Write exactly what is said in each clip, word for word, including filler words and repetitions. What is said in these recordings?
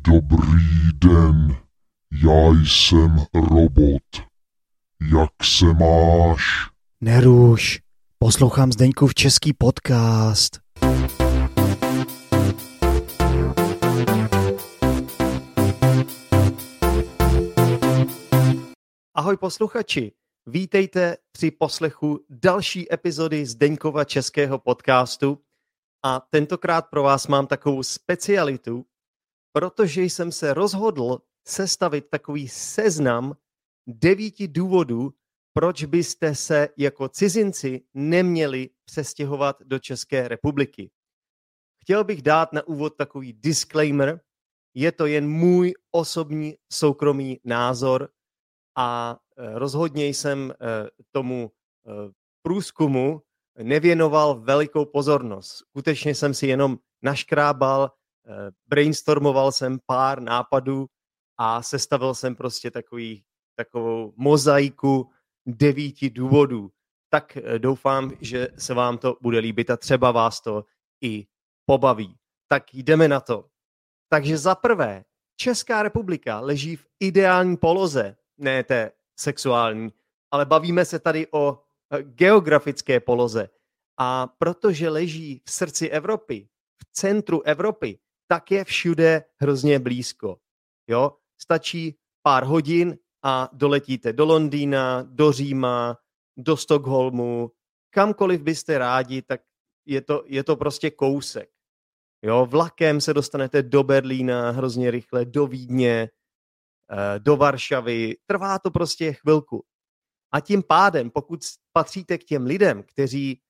Dobrý den, já jsem robot. Jak se máš? Neruš, poslouchám Zdeňkův český podcast. Ahoj posluchači, vítejte při poslechu další epizody Zdeňkova českého podcastu a tentokrát pro vás mám takovou specialitu, protože jsem se rozhodl sestavit takový seznam devíti důvodů, proč byste se jako cizinci neměli přestěhovat do České republiky. Chtěl bych dát na úvod takový disclaimer, je to jen můj osobní soukromý názor a rozhodně jsem tomu průzkumu nevěnoval velikou pozornost. Skutečně jsem si jenom naškrábal, brainstormoval jsem pár nápadů a sestavil jsem prostě takový, takovou mozaiku devíti důvodů. Tak doufám, že se vám to bude líbit a třeba vás to i pobaví. Tak jdeme na to. Takže za prvé, Česká republika leží v ideální poloze, ne té sexuální, ale bavíme se tady o geografické poloze. A protože leží v srdci Evropy, v centru Evropy, tak je všude hrozně blízko. Jo? Stačí pár hodin a doletíte do Londýna, do Říma, do Stockholmu, kamkoliv byste rádi, tak je to, je to prostě kousek. Jo? Vlakem se dostanete do Berlína hrozně rychle, do Vídně, do Varšavy, trvá to prostě chvilku. A tím pádem, pokud patříte k těm lidem, kteří,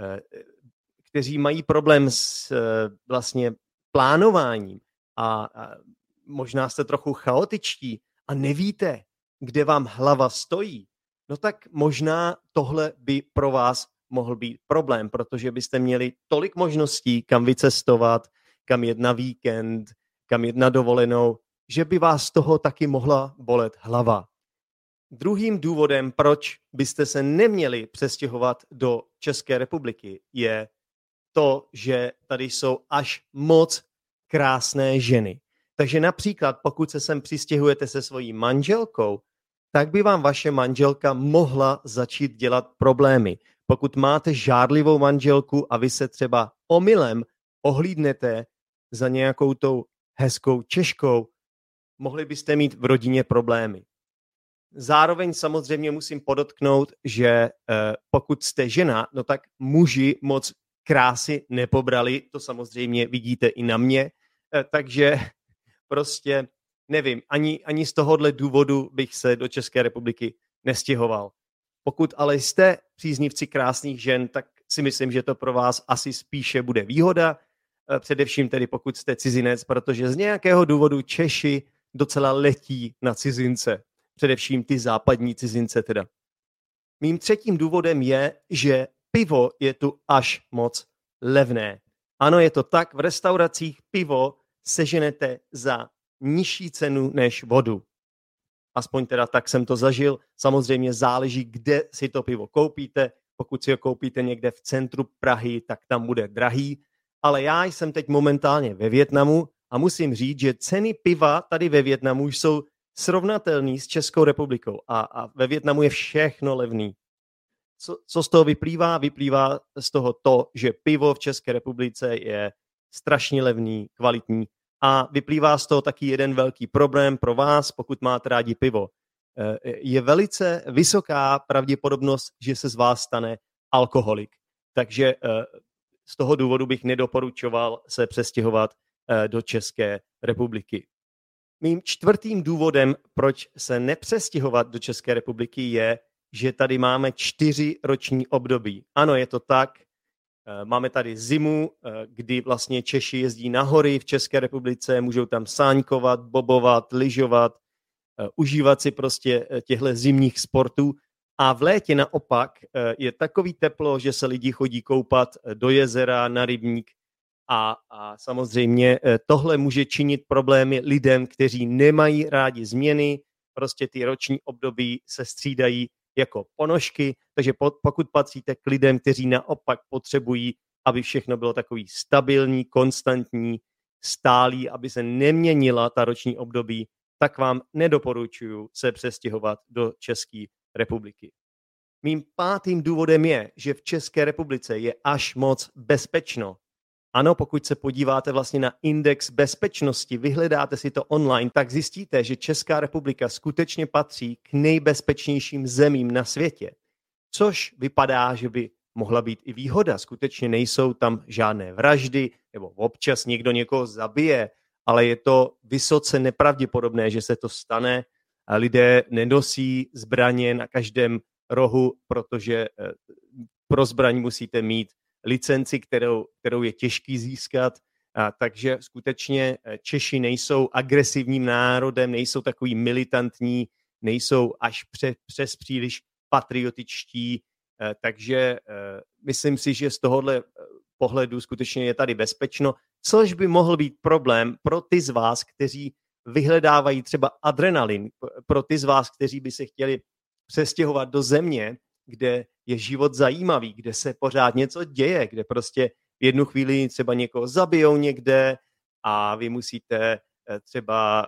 kteří mají problém s vlastně plánováním a, a možná jste trochu chaotičtí a nevíte, kde vám hlava stojí, no tak možná tohle by pro vás mohl být problém, protože byste měli tolik možností, kam vycestovat, kam jet na víkend, kam jet na dovolenou, že by vás z toho taky mohla bolet hlava. Druhým důvodem, proč byste se neměli přestěhovat do České republiky, je to, že tady jsou až moc krásné ženy. Takže například, pokud se sem přistěhujete se svojí manželkou, tak by vám vaše manželka mohla začít dělat problémy. Pokud máte žárlivou manželku a vy se třeba omylem ohlídnete za nějakou tou hezkou Češkou, mohli byste mít v rodině problémy. Zároveň samozřejmě musím podotknout, že eh, pokud jste žena, no tak muži moc krásy nepobrali, to samozřejmě vidíte i na mě, eh, takže prostě nevím, ani, ani z tohohle důvodu bych se do České republiky nestěhoval. Pokud ale jste příznivci krásných žen, tak si myslím, že to pro vás asi spíše bude výhoda, eh, především tedy pokud jste cizinec, protože z nějakého důvodu Češi docela letí na cizince. Především ty západní cizince teda. Mým třetím důvodem je, že pivo je tu až moc levné. Ano, je to tak, v restauracích pivo seženete za nižší cenu než vodu. Aspoň teda tak jsem to zažil. Samozřejmě záleží, kde si to pivo koupíte. Pokud si ho koupíte někde v centru Prahy, tak tam bude drahý. Ale já jsem teď momentálně ve Vietnamu a musím říct, že ceny piva tady ve Vietnamu už jsou srovnatelný s Českou republikou a, a ve Vietnamu je všechno levný. Co, co z toho vyplývá? Vyplývá z toho to, že pivo v České republice je strašně levný, kvalitní a vyplývá z toho taky jeden velký problém pro vás, pokud máte rádi pivo. Je velice vysoká pravděpodobnost, že se z vás stane alkoholik. Takže z toho důvodu bych nedoporučoval se přestěhovat do České republiky. Mým čtvrtým důvodem, proč se nepřestěhovat do České republiky, je, že tady máme čtyři roční období. Ano, je to tak. Máme tady zimu, kdy vlastně Češi jezdí na hory v České republice, můžou tam sáňkovat, bobovat, lyžovat, užívat si prostě těchto zimních sportů. A v létě naopak je takový teplo, že se lidi chodí koupat do jezera, na rybník. A, a samozřejmě tohle může činit problémy lidem, kteří nemají rádi změny, prostě ty roční období se střídají jako ponožky, takže pokud patříte k lidem, kteří naopak potřebují, aby všechno bylo takový stabilní, konstantní, stálý, aby se neměnila ta roční období, tak vám nedoporučuju se přestěhovat do České republiky. Mým pátým důvodem je, že v České republice je až moc bezpečno. Ano, pokud se podíváte vlastně na index bezpečnosti, vyhledáte si to online, tak zjistíte, že Česká republika skutečně patří k nejbezpečnějším zemím na světě. Což vypadá, že by mohla být i výhoda. Skutečně nejsou tam žádné vraždy, nebo občas někdo někoho zabije, ale je to vysoce nepravděpodobné, že se to stane. A lidé nenosí zbraně na každém rohu, protože pro zbraň musíte mít licenci, kterou, kterou je těžký získat. A takže skutečně Češi nejsou agresivním národem, nejsou takový militantní, nejsou až pře, přes příliš patriotičtí, takže myslím si, že z tohohle pohledu skutečně je tady bezpečno, což by mohl být problém pro ty z vás, kteří vyhledávají třeba adrenalin, pro ty z vás, kteří by se chtěli přestěhovat do země, kde je život zajímavý, kde se pořád něco děje, kde prostě v jednu chvíli třeba někoho zabijou někde a vy musíte třeba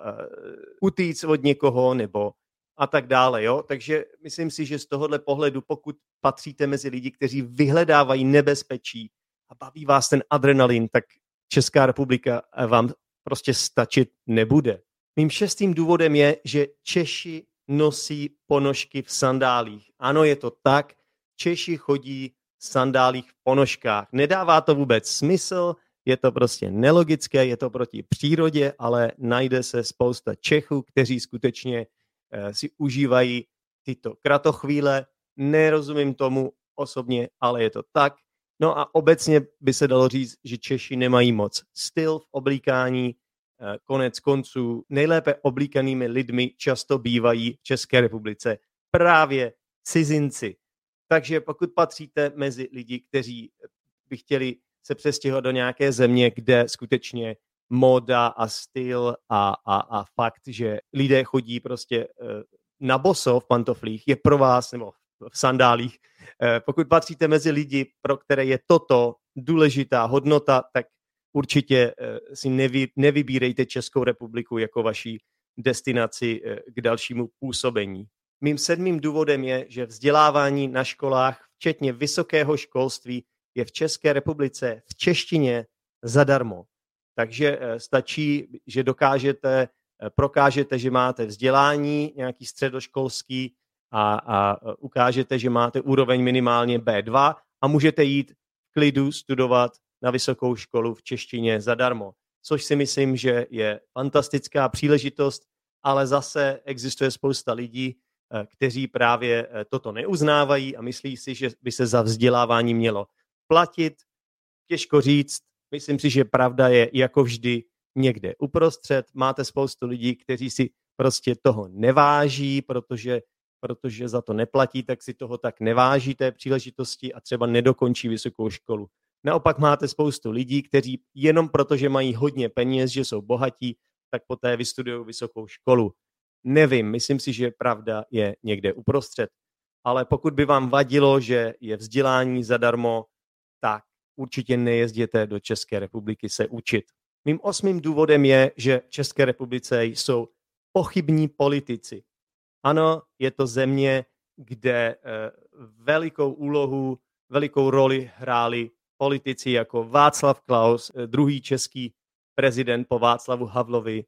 utíct od někoho nebo a tak dále. Jo? Takže myslím si, že z tohohle pohledu, pokud patříte mezi lidi, kteří vyhledávají nebezpečí a baví vás ten adrenalin, tak Česká republika vám prostě stačit nebude. Mým šestým důvodem je, že Češi nosí ponožky v sandálích. Ano, je to tak. Češi chodí v sandálích v ponožkách. Nedává to vůbec smysl, je to prostě nelogické, je to proti přírodě, ale najde se spousta Čechů, kteří skutečně eh, si užívají tyto kratochvíle. Nerozumím tomu osobně, ale je to tak. No a obecně by se dalo říct, že Češi nemají moc styl v oblíkání. Konec konců nejlépe oblíkanými lidmi často bývají v České republice právě cizinci. Takže pokud patříte mezi lidi, kteří by chtěli se přestěhovat do nějaké země, kde skutečně móda a styl a, a, a fakt, že lidé chodí prostě na boso v pantoflích, je pro vás, nebo v sandálích. Pokud patříte mezi lidi, pro které je toto důležitá hodnota, tak určitě si nevy, nevybírejte Českou republiku jako vaši destinaci k dalšímu působení. Mým sedmým důvodem je, že vzdělávání na školách, včetně vysokého školství, je v České republice v češtině zadarmo. Takže stačí, že dokážete, prokážete, že máte vzdělání nějaký středoškolský a, a ukážete, že máte úroveň minimálně bé dva a můžete jít v klidu studovat na vysokou školu v češtině zadarmo. Což si myslím, že je fantastická příležitost, ale zase existuje spousta lidí, kteří právě toto neuznávají a myslí si, že by se za vzdělávání mělo platit. Těžko říct, myslím si, že pravda je jako vždy někde uprostřed. Máte spoustu lidí, kteří si prostě toho neváží, protože, protože za to neplatí, tak si toho tak neváží té příležitosti a třeba nedokončí vysokou školu. Naopak máte spoustu lidí, kteří jenom proto, že mají hodně peněz, že jsou bohatí, tak poté vystudují vysokou školu. Nevím, myslím si, že pravda je někde uprostřed. Ale pokud by vám vadilo, že je vzdělání zadarmo, tak určitě nejezděte do České republiky se učit. Mým osmým důvodem je, že v České republice jsou pochybní politici. Ano, je to země, kde eh, velikou úlohu, velikou roli hráli politici jako Václav Klaus, druhý český prezident po Václavu Havlovi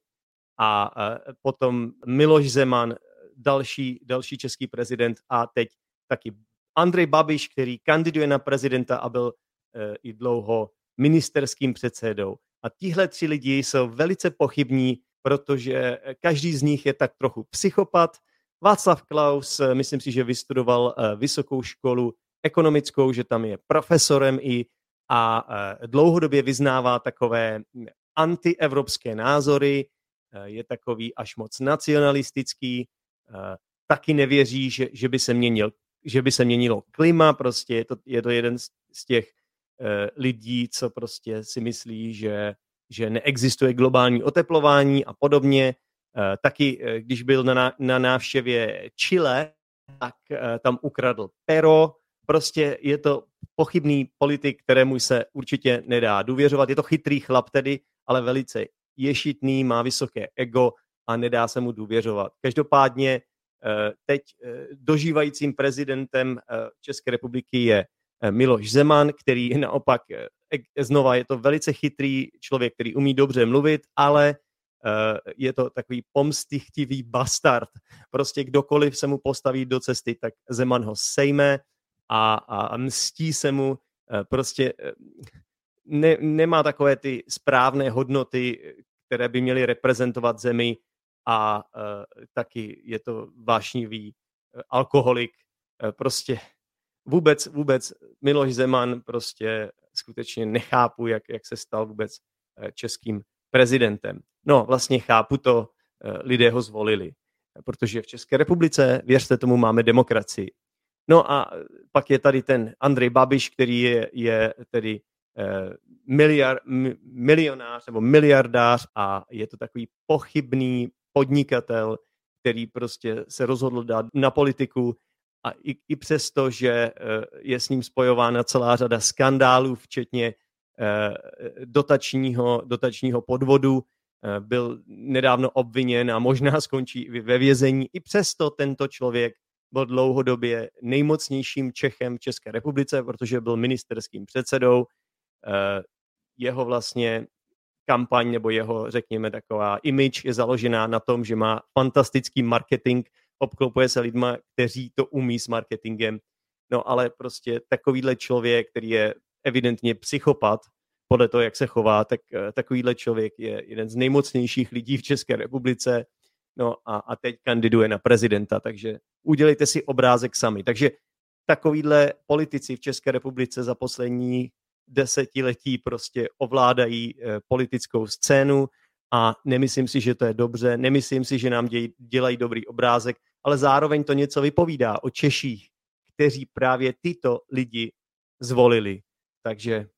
a potom Miloš Zeman, další, další český prezident a teď taky Andrej Babiš, který kandiduje na prezidenta a byl i dlouho ministerským předsedou. A tihle tři lidi jsou velice pochybní, protože každý z nich je tak trochu psychopat. Václav Klaus, myslím si, že vystudoval vysokou školu ekonomickou, že tam je profesorem i a dlouhodobě vyznává takové antievropské názory, je takový až moc nacionalistický, taky nevěří, že, že, by, se měnil, že by se měnilo klima, prostě je to, je to jeden z těch lidí, co prostě si myslí, že, že neexistuje globální oteplování a podobně. Taky, když byl na, na návštěvě Chile, tak tam ukradl pero. Prostě je to pochybný politik, kterému se určitě nedá důvěřovat. Je to chytrý chlap tedy, ale velice ješitný, má vysoké ego a nedá se mu důvěřovat. Každopádně teď dožívajícím prezidentem České republiky je Miloš Zeman, který naopak znova je to velice chytrý člověk, který umí dobře mluvit, ale je to takový pomstychtivý bastard. Prostě kdokoliv se mu postaví do cesty, tak Zeman ho sejme a, a mstí se mu. Prostě ne, nemá takové ty správné hodnoty, které by měly reprezentovat zemi, a uh, taky je to vášnivý uh, alkoholik. Uh, prostě vůbec, vůbec Miloš Zeman prostě skutečně nechápu, jak, jak se stal vůbec uh, českým prezidentem. No, vlastně chápu to, uh, lidé ho zvolili, protože v České republice, věřte tomu, máme demokracii. No a pak je tady ten Andrej Babiš, který je, je tedy uh, miliard, milionář nebo miliardář a je to takový pochybný podnikatel, který prostě se rozhodl dát na politiku a i, i přesto, že je s ním spojována celá řada skandálů, včetně dotačního, dotačního podvodu, byl nedávno obviněn a možná skončí ve vězení. I přesto tento člověk byl dlouhodobě nejmocnějším Čechem v České republice, protože byl ministerským předsedou. Jeho vlastně kampaň nebo jeho, řekněme, taková image je založená na tom, že má fantastický marketing, obklopuje se lidma, kteří to umí s marketingem. No ale prostě takovýhle člověk, který je evidentně psychopat, podle toho, jak se chová, tak takovýhle člověk je jeden z nejmocnějších lidí v České republice. No a, a teď kandiduje na prezidenta, takže udělejte si obrázek sami. Takže takovýhle politici v České republice za poslední desetiletí prostě ovládají e, politickou scénu a nemyslím si, že to je dobře, nemyslím si, že nám děj, dělají dobrý obrázek, ale zároveň to něco vypovídá o Češích, kteří právě tyto lidi zvolili. Takže e,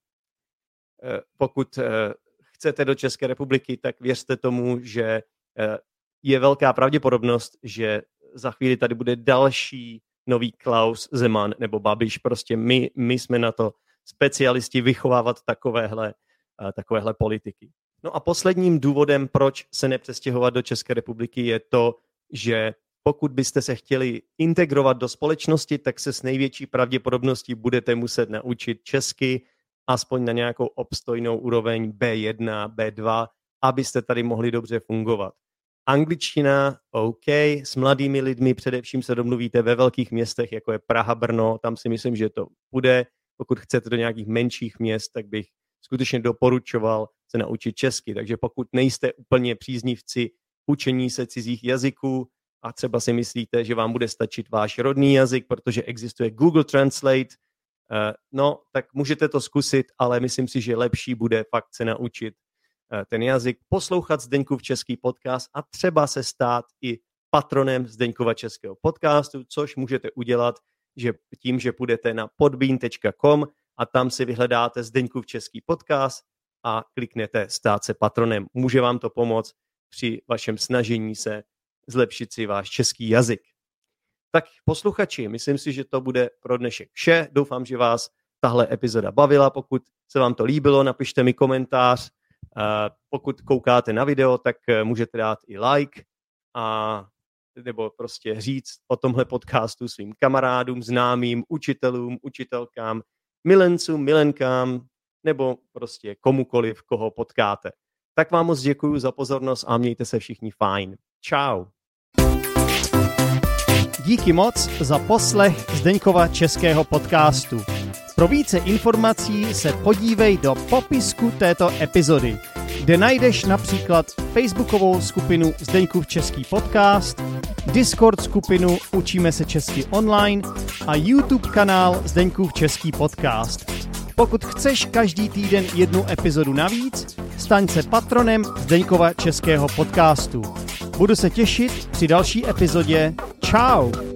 pokud e, chcete do České republiky, tak věřte tomu, že e, je velká pravděpodobnost, že za chvíli tady bude další nový Klaus, Zeman nebo Babiš. Prostě my, my jsme na to specialisti vychovávat takovéhle, uh, takovéhle politiky. No a posledním důvodem, proč se nepřestěhovat do České republiky, je to, že pokud byste se chtěli integrovat do společnosti, tak se s největší pravděpodobností budete muset naučit česky, aspoň na nějakou obstojnou úroveň bé jedna, bé dva, abyste tady mohli dobře fungovat. Angličtina, OK, s mladými lidmi především se domluvíte ve velkých městech, jako je Praha, Brno, tam si myslím, že to bude. Pokud chcete do nějakých menších měst, tak bych skutečně doporučoval se naučit česky. Takže pokud nejste úplně příznivci učení se cizích jazyků a třeba si myslíte, že vám bude stačit váš rodný jazyk, protože existuje Google Translate, no, tak můžete to zkusit, ale myslím si, že lepší bude fakt se naučit ten jazyk, poslouchat Zdeňkův český podcast a třeba se stát i patronem Zdeňkova českého podcastu, což můžete udělat že tím, že půjdete na podbean tečka com a tam si vyhledáte Zdeňkův český podcast a kliknete stát se patronem. Může vám to pomoct při vašem snažení se zlepšit si váš český jazyk. Tak posluchači, myslím si, že to bude pro dnešek vše. Doufám, že vás tahle epizoda bavila. Pokud se vám to líbilo, napište mi komentář. Pokud koukáte na video, tak můžete dát i like a nebo prostě říct o tomhle podcastu svým kamarádům, známým, učitelům, učitelkám, milencům, milenkám, nebo prostě komukoliv, koho potkáte. Tak vám moc děkuju za pozornost a mějte se všichni fajn. Čau. Díky moc za poslech Zdeňkova českého podcastu. Pro více informací se podívej do popisku této epizody, kde najdeš například facebookovou skupinu Zdeňkův český podcast, Discord skupinu Učíme se česky online a YouTube kanál Zdeňkův český podcast. Pokud chceš každý týden jednu epizodu navíc, staň se patronem Zdeňkova českého podcastu. Budu se těšit při další epizodě. Čau!